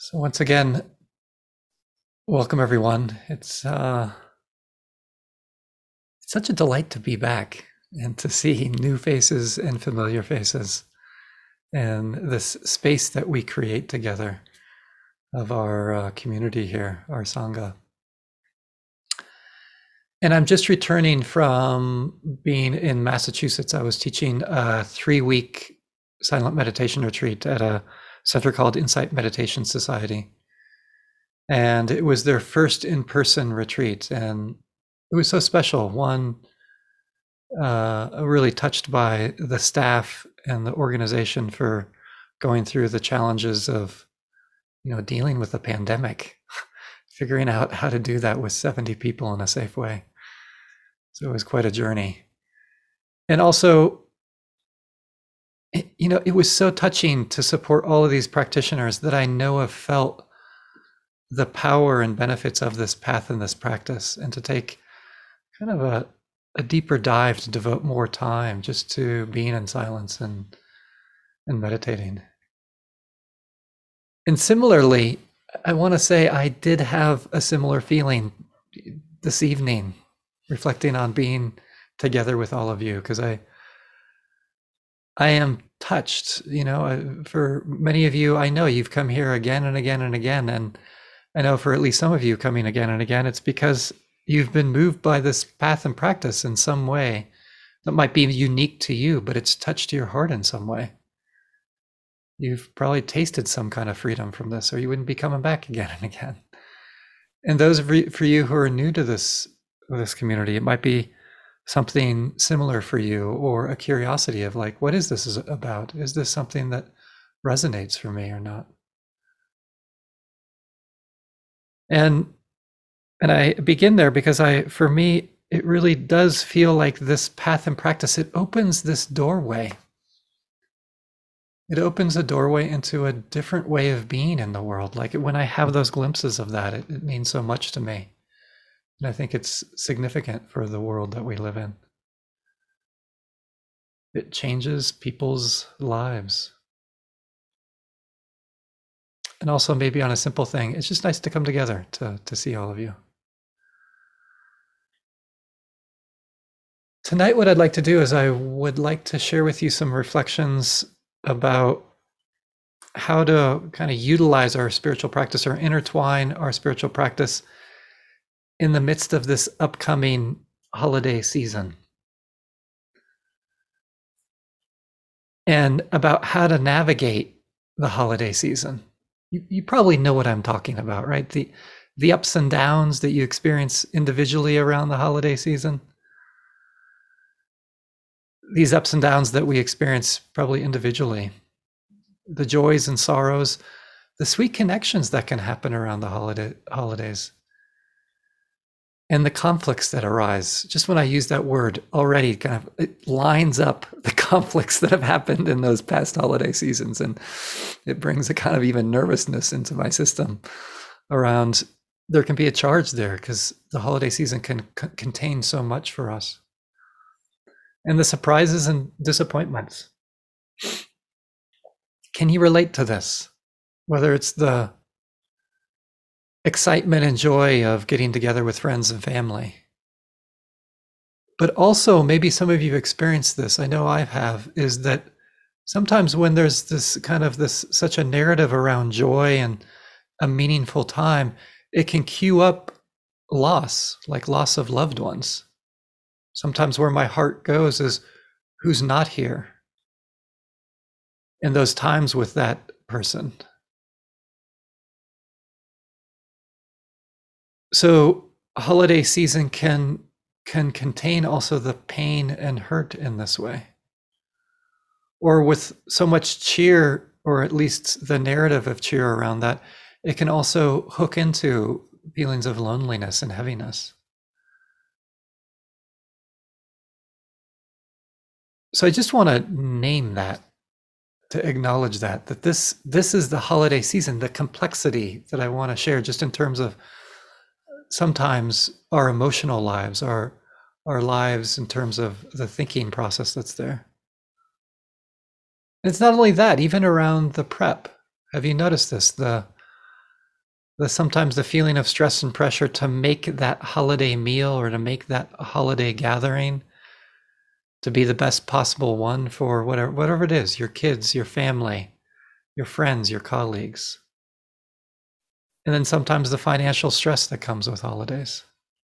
So once again, welcome everyone. It's such a delight to be back and to see new faces and familiar faces and this space that we create together of our community here, our Sangha. And I'm just returning from being in Massachusetts. I was teaching a 3-week silent meditation retreat at a center called Insight Meditation Society. And it was their first in-person retreat, and it was so special. One, really touched by the staff and the organization for going through the challenges of, dealing with a pandemic, figuring out how to do that with 70 people in a safe way. So it was quite a journey. And also, it was so touching to support all of these practitioners that I know have felt the power and benefits of this path and this practice, and to take kind of a deeper dive to devote more time just to being in silence and meditating. And similarly, I want to say I did have a similar feeling this evening, reflecting on being together with all of you, because I am touched. For many of you, I know you've come here again and again and again, and I know for at least some of you coming again and again, it's because you've been moved by this path and practice in some way that might be unique to you, but it's touched your heart in some way. You've probably tasted some kind of freedom from this, or you wouldn't be coming back again and again. And those for you who are new to this community, it might be something similar for you, or a curiosity of like, what is this about? Is this something that resonates for me or not? And I begin there because for me, it really does feel like this path and practice, it opens this doorway. It opens a doorway into a different way of being in the world. Like when I have those glimpses of that, it means so much to me. And I think it's significant for the world that we live in. It changes people's lives. And also maybe on a simple thing, it's just nice to come together to see all of you. Tonight, what I'd like to do is I would like to share with you some reflections about how to kind of utilize our spiritual practice or intertwine our spiritual practice in the midst of this upcoming holiday season. And about how to navigate the holiday season. You probably know what I'm talking about, right? The ups and downs that you experience individually around the holiday season. These ups and downs that we experience probably individually. The joys and sorrows, the sweet connections that can happen around the holidays. And the conflicts that arise. Just when I use that word already, kind of it lines up the conflicts that have happened in those past holiday seasons, and it brings a kind of even nervousness into my system around there can be a charge there because the holiday season can contain so much for us. And the surprises and disappointments. Can you relate to this? Whether it's the excitement and joy of getting together with friends and family. But also, maybe some of you have experienced this, I know I have, is that sometimes when there's this kind of such a narrative around joy and a meaningful time, it can cue up loss, like loss of loved ones. Sometimes where my heart goes is who's not here in those times with that person. So holiday season can contain also the pain and hurt in this way. Or with so much cheer, or at least the narrative of cheer around that, it can also hook into feelings of loneliness and heaviness. So I just want to name that, to acknowledge that this is the holiday season, the complexity that I want to share just in terms of sometimes our emotional lives, our lives in terms of the thinking process that's there. And it's not only that, even around the prep. Have you noticed this? sometimes the feeling of stress and pressure to make that holiday meal or to make that holiday gathering to be the best possible one for whatever it is, your kids, your family, your friends, your colleagues. And then sometimes the financial stress that comes with holidays.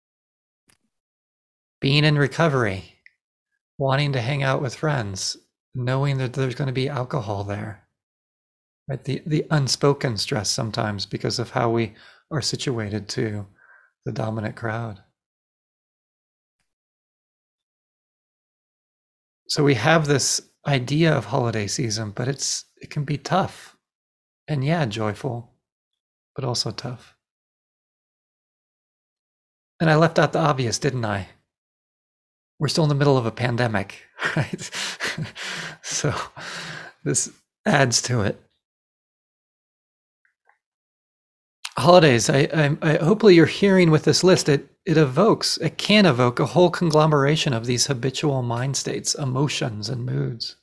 Being in recovery, wanting to hang out with friends, knowing that there's going to be alcohol there. Right? The unspoken stress sometimes because of how we are situated to the dominant crowd. So we have this idea of holiday season, but it can be tough. And yeah, joyful, but also tough. And I left out the obvious, didn't I? We're still in the middle of a pandemic, right? So this adds to it. Holidays, I hopefully you're hearing with this list, it can evoke a whole conglomeration of these habitual mind states, emotions, and moods.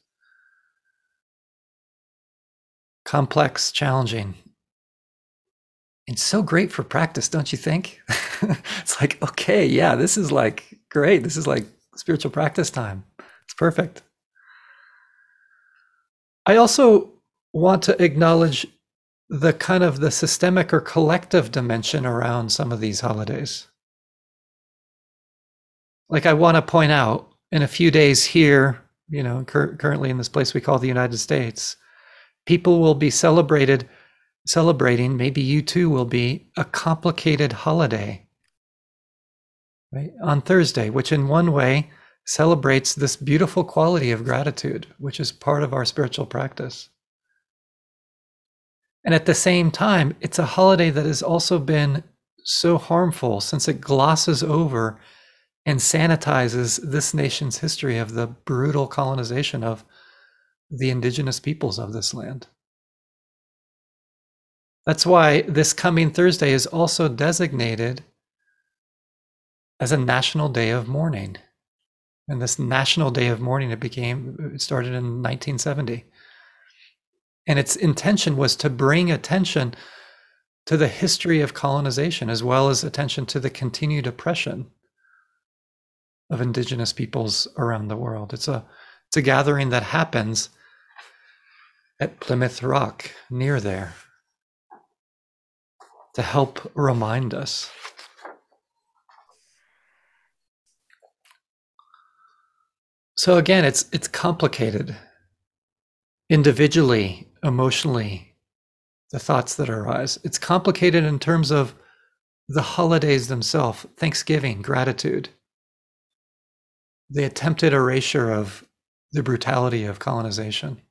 Complex, challenging. It's so great for practice, don't you think? It's like, okay, yeah, this is like great. This is like spiritual practice time. It's perfect. I also want to acknowledge the kind of the systemic or collective dimension around some of these holidays. Like I want to point out in a few days here, currently in this place we call the United States, people will be celebrating, maybe you too will be, a complicated holiday, right? On Thursday, which in one way celebrates this beautiful quality of gratitude, which is part of our spiritual practice. And at the same time, it's a holiday that has also been so harmful since it glosses over and sanitizes this nation's history of the brutal colonization of the indigenous peoples of this land. That's why this coming Thursday is also designated as a national day of mourning. And this national day of mourning, it started in 1970. And its intention was to bring attention to the history of colonization, as well as attention to the continued oppression of indigenous peoples around the world. It's a gathering that happens at Plymouth Rock, near there, to help remind us. So again, it's complicated. Individually, emotionally, the thoughts that arise. It's complicated in terms of the holidays themselves, Thanksgiving, gratitude, the attempted erasure of the brutality of colonization.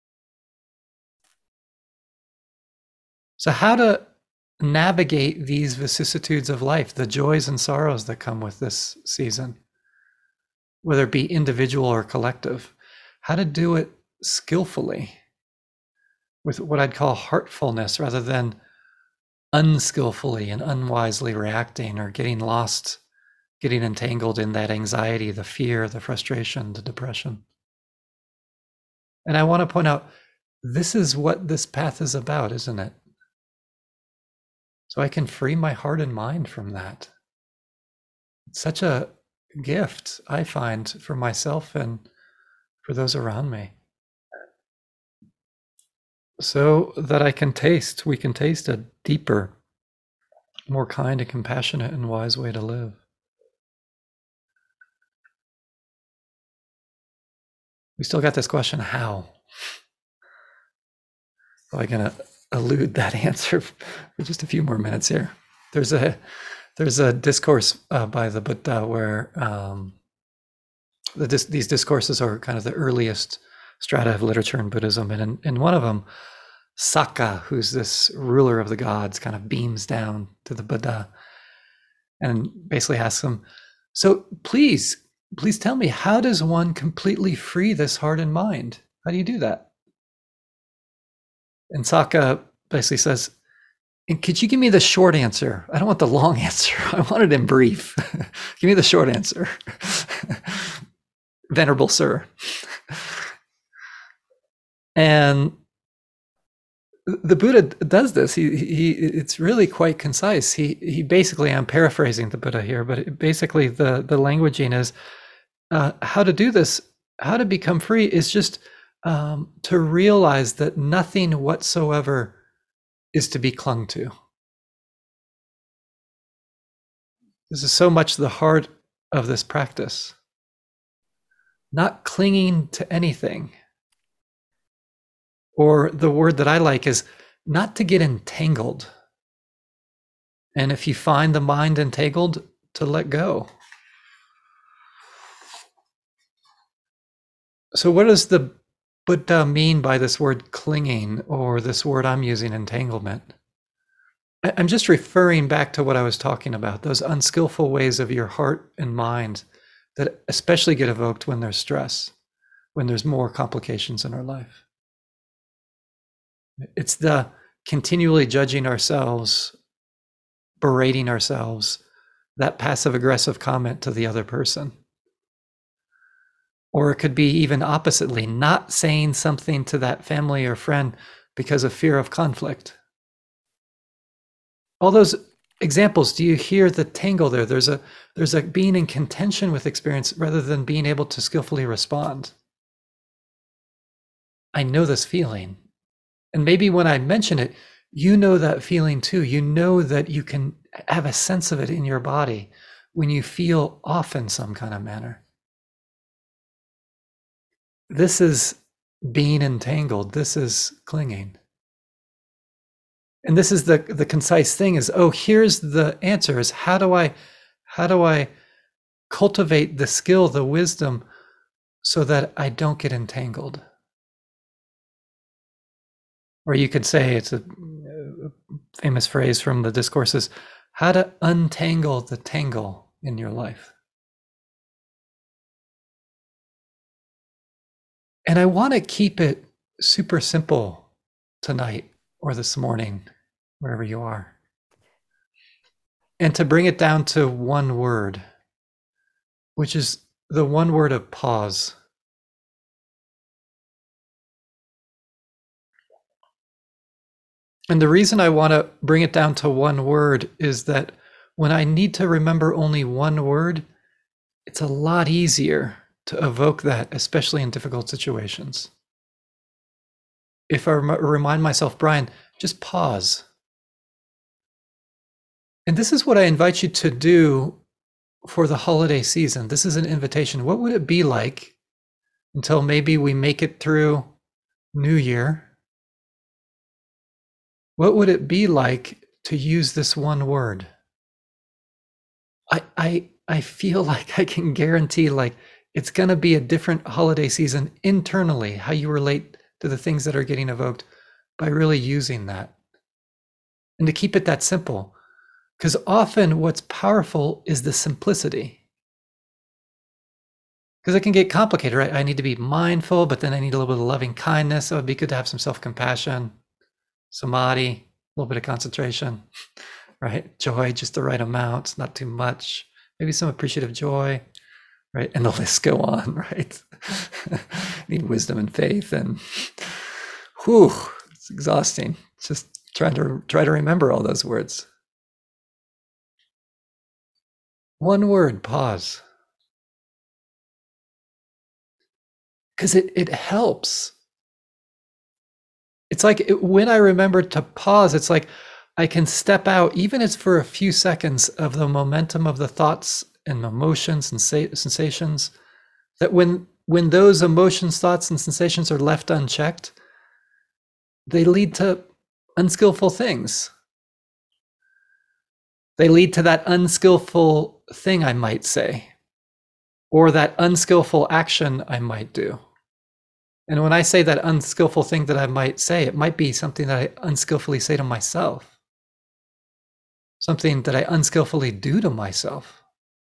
So how to navigate these vicissitudes of life, the joys and sorrows that come with this season, whether it be individual or collective, how to do it skillfully with what I'd call heartfulness rather than unskillfully and unwisely reacting or getting lost, getting entangled in that anxiety, the fear, the frustration, the depression. And I want to point out, this is what this path is about, isn't it? So I can free my heart and mind from that. It's such a gift, I find, for myself and for those around me. So that we can taste a deeper, more kind and compassionate and wise way to live. We still got this question, how? So I'm going to elude that answer for just a few more minutes here. There's a discourse by the Buddha where these discourses are kind of the earliest strata of literature in Buddhism. And in one of them, Sakka, who's this ruler of the gods, kind of beams down to the Buddha and basically asks him, so please tell me, how does one completely free this heart and mind? How do you do that? And Sakka basically says, and could you give me the short answer? I don't want the long answer. I want it in brief. Give me the short answer. Venerable sir. And the Buddha does this. It's really quite concise. He basically, I'm paraphrasing the Buddha here, but basically the languaging is how to do this, how to become free is just to realize that nothing whatsoever is to be clung to. This is so much the heart of this practice. Not clinging to anything. Or the word that I like is not to get entangled. And if you find the mind entangled, to let go. So what does the Buddha mean by this word clinging, or this word I'm using, entanglement? I'm just referring back to what I was talking about, those unskillful ways of your heart and mind that especially get evoked when there's stress, when there's more complications in our life. It's the continually judging ourselves, berating ourselves, that passive aggressive comment to the other person. Or it could be even oppositely, not saying something to that family or friend because of fear of conflict. All those examples, do you hear the tangle there? There's a being in contention with experience rather than being able to skillfully respond. I know this feeling. And maybe when I mention it, you know that feeling too. You know that you can have a sense of it in your body when you feel off in some kind of manner. This is being entangled. This is clinging. And this is the concise thing is, oh, here's the answer is how do I cultivate the skill, the wisdom, so that I don't get entangled? Or you could say, it's a famous phrase from the discourses, how to untangle the tangle in your life. And I want to keep it super simple tonight or this morning, wherever you are. And to bring it down to one word, which is the one word of pause. And the reason I want to bring it down to one word is that when I need to remember only one word, it's a lot easier to evoke that, especially in difficult situations. If I remind myself, Brian, just pause. And this is what I invite you to do for the holiday season. This is an invitation. What would it be like until maybe we make it through New Year? What would it be like to use this one word? I feel like I can guarantee like it's going to be a different holiday season internally, how you relate to the things that are getting evoked by really using that. And to keep it that simple, because often what's powerful is the simplicity. Because it can get complicated, right? I need to be mindful, but then I need a little bit of loving kindness. So it'd be good to have some self-compassion, samadhi, a little bit of concentration, right? Joy, just the right amount, not too much. Maybe some appreciative joy, right? And the list go on, right? Need wisdom and faith, and whew, it's exhausting. It's just try to remember all those words. One word, pause. Because it helps. It's like when I remember to pause, it's like I can step out, even if it's for a few seconds, of the momentum of the thoughts and emotions and sensations, that when those emotions, thoughts, and sensations are left unchecked, they lead to unskillful things. They lead to that unskillful thing I might say, or that unskillful action I might do. And when I say that unskillful thing that I might say, it might be something that I unskillfully say to myself, something that I unskillfully do to myself.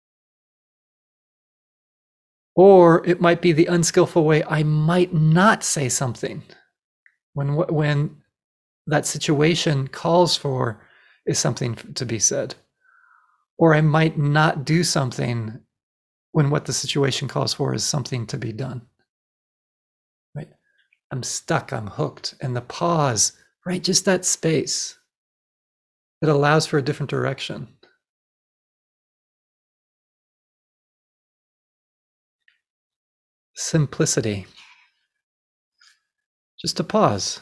Or it might be the unskillful way I might not say something when that situation calls for is something to be said. Or I might not do something when what the situation calls for is something to be done. Right? I'm stuck, I'm hooked. And the pause right? Just that space that allows for a different direction. Simplicity. Just a pause.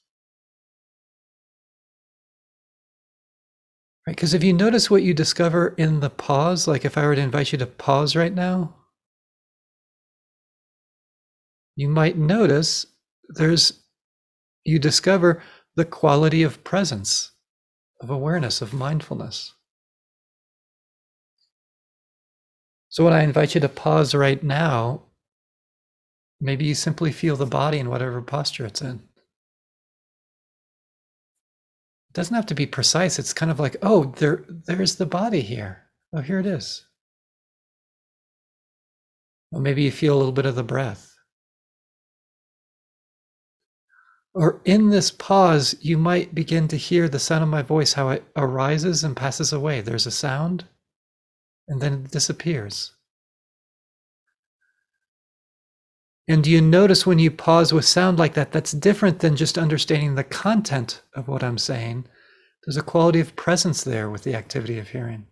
Right? Because if you notice what you discover in the pause, like if I were to invite you to pause right now, you might notice you discover the quality of presence, of awareness, of mindfulness. So when I invite you to pause right now, maybe you simply feel the body in whatever posture it's in. It doesn't have to be precise. It's kind of like, oh, there's the body here. Oh, here it is. Or maybe you feel a little bit of the breath. Or in this pause, you might begin to hear the sound of my voice, how it arises and passes away. There's a sound, and then it disappears. And do you notice when you pause with sound like that, that's different than just understanding the content of what I'm saying. There's a quality of presence there with the activity of hearing.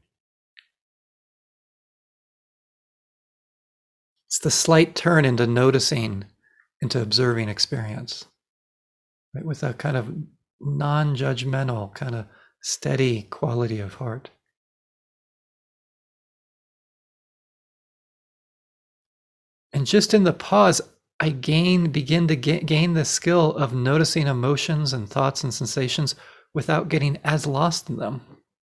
It's the slight turn into noticing, into observing experience, right? With a kind of non-judgmental, kind of steady quality of heart. And just in the pause, I begin to gain the skill of noticing emotions and thoughts and sensations without getting as lost in them.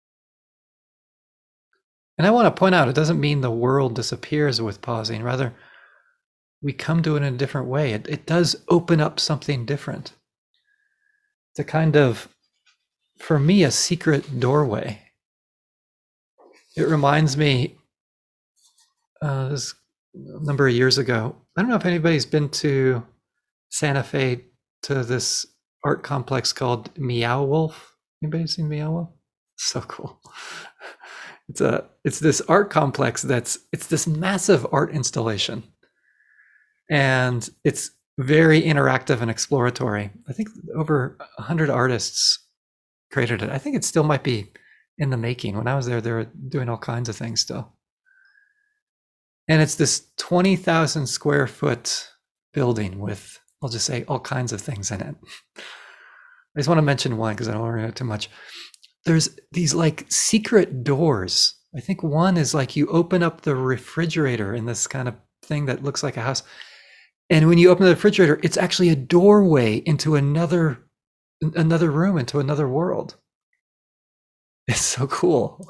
And I want to point out, it doesn't mean the world disappears with pausing. Rather, we come to it in a different way. It does open up something different. It's a kind of, for me, a secret doorway. It reminds me, this a number of years ago, I don't know if anybody's been to Santa Fe to this art complex called Meow Wolf. Anybody seen Meow Wolf? So cool. It's this art complex it's this massive art installation. And it's very interactive and exploratory. I think over 100 artists created it. I think it still might be in the making. When I was there, they were doing all kinds of things still. And it's this 20,000 square foot building with, I'll just say, all kinds of things in it. I just want to mention one because I don't want to know too much. There's these like secret doors. I think one is like you open up the refrigerator in this kind of thing that looks like a house. And when you open the refrigerator, it's actually a doorway into another room, into another world. It's so cool.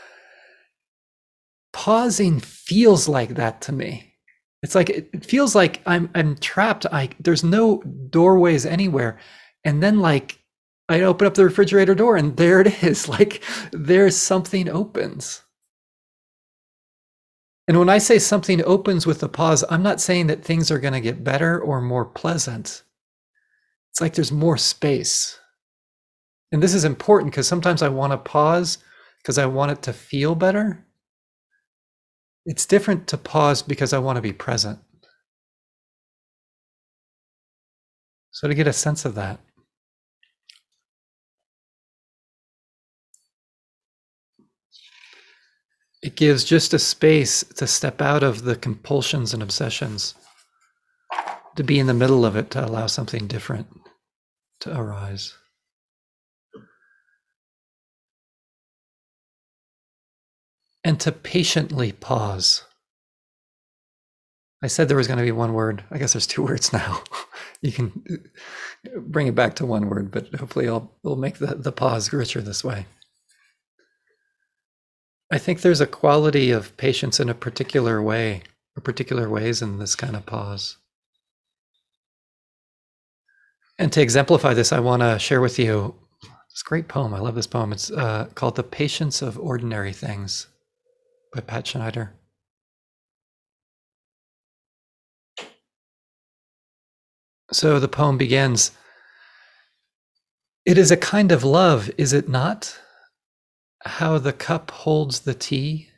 Pausing feels like that to me. It's like it feels like I'm trapped. There's no doorways anywhere. And then like I open up the refrigerator door and there it is. Like there's something opens. And when I say something opens with the pause, I'm not saying that things are going to get better or more pleasant. It's like there's more space. And this is important because sometimes I want to pause because I want it to feel better. It's different to pause because I want to be present. So to get a sense of that. It gives just a space to step out of the compulsions and obsessions, to be in the middle of it, to allow something different to arise. And to patiently pause. I said there was going to be one word. I guess there's two words now. You can bring it back to one word, but hopefully it'll make the pause richer this way. I think there's a quality of patience in a particular way, or particular ways in this kind of pause. And to exemplify this, I want to share with you this great poem. I love this poem. It's called The Patience of Ordinary Things by Pat Schneider. So the poem begins, "It is a kind of love, is it not? How the cup holds the tea,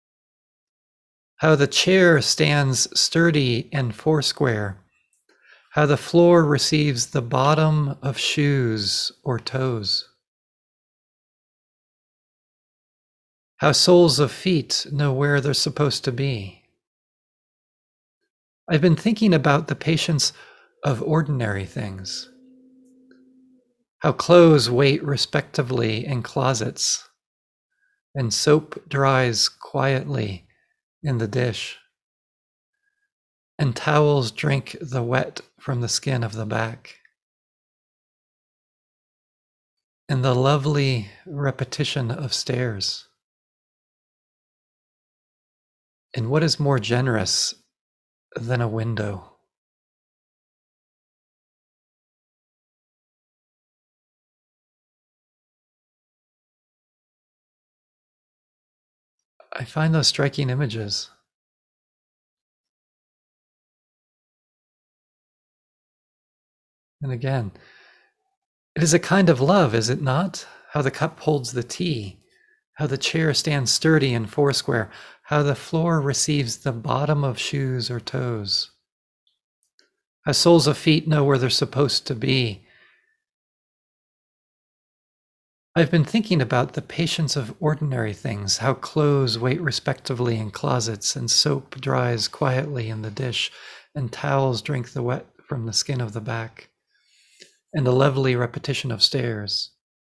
how the chair stands sturdy and foursquare, how the floor receives the bottom of shoes or toes, how soles of feet know where they're supposed to be. I've been thinking about the patience of ordinary things, how clothes wait respectively in closets, and soap dries quietly in the dish, and towels drink the wet from the skin of the back. And the lovely repetition of stairs. And what is more generous than a window? I find those striking images. And again, it is a kind of love, is it not? How the cup holds the tea, how the chair stands sturdy and foursquare, how the floor receives the bottom of shoes or toes, how soles of feet know where they're supposed to be. I've been thinking about the patience of ordinary things, how clothes wait respectively in closets, and soap dries quietly in the dish, and towels drink the wet from the skin of the back, and the lovely repetition of stairs.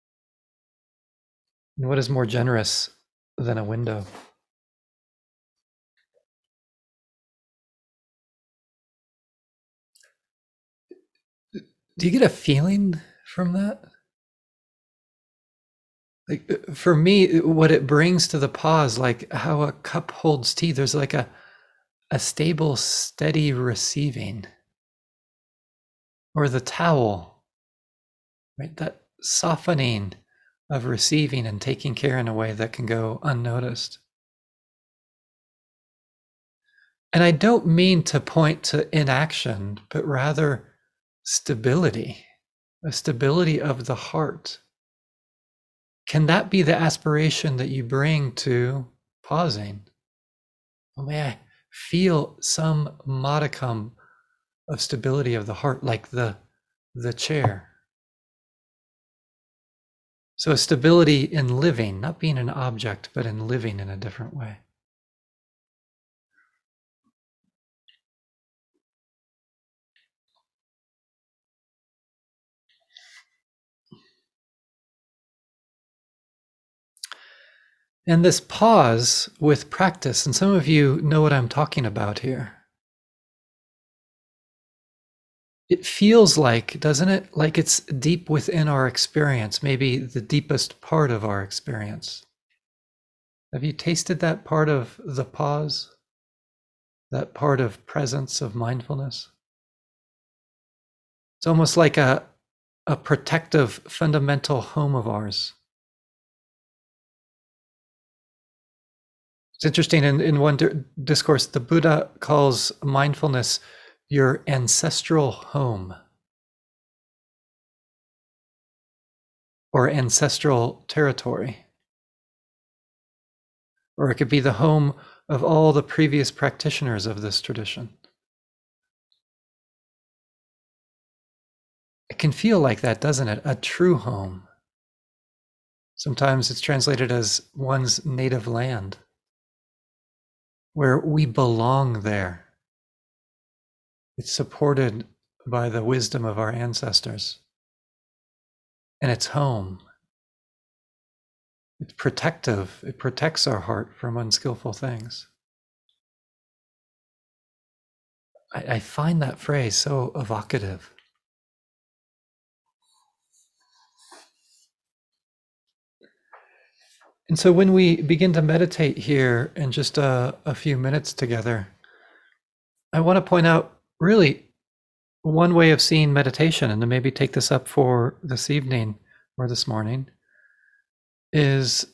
And what is more generous than a window? Do you get a feeling from that? Like for me, what it brings to the pause, like how a cup holds tea, there's like a stable, steady receiving. Or the towel, right? That softening of receiving and taking care in a way that can go unnoticed. And I don't mean to point to inaction, but rather stability, a stability of the heart. Can that be the aspiration that you bring to pausing? Well, may I feel some modicum of stability of the heart, like the chair. So a stability in living, not being an object, but in living in a different way. And this pause with practice, and some of you know what I'm talking about here. It feels like, doesn't it? Like it's deep within our experience, maybe the deepest part of our experience. Have you tasted that part of the pause? That part of presence, of mindfulness? It's almost like a protective, fundamental home of ours. It's interesting, in one discourse, the Buddha calls mindfulness your ancestral home or ancestral territory. Or it could be the home of all the previous practitioners of this tradition. It can feel like that, doesn't it? A true home. Sometimes it's translated as one's native land, where we belong there. It's supported by the wisdom of our ancestors. And it's home. It's protective. It protects our heart from unskillful things. I find that phrase so evocative. And so when we begin to meditate here in just a few minutes together, I want to point out really one way of seeing meditation, and to maybe take this up for this evening or this morning, is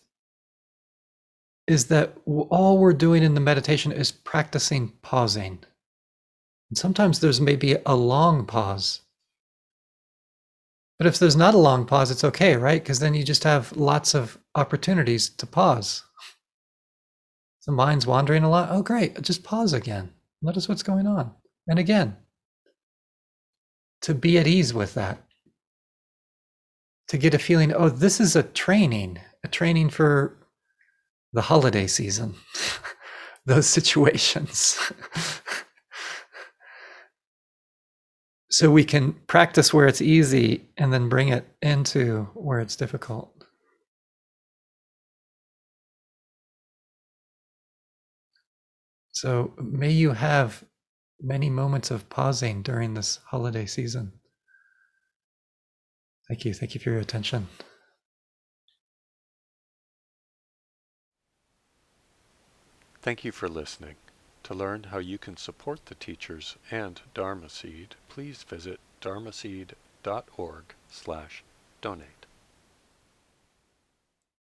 that all we're doing in the meditation is practicing pausing. And sometimes there's maybe a long pause. But if there's not a long pause, it's okay, right? Because then you just have lots of opportunities to pause. The mind's wandering a lot. Oh, great. Just pause again. Notice what's going on. And again. to be at ease with that, to get a feeling, oh, this is a training for the holiday season, those situations. So we can practice where it's easy and then bring it into where it's difficult. So may you have many moments of pausing during this holiday season. Thank you. Thank you for your attention. Thank you for listening. To learn how you can support the teachers and Dharma Seed, please visit dharmaseed.org/donate.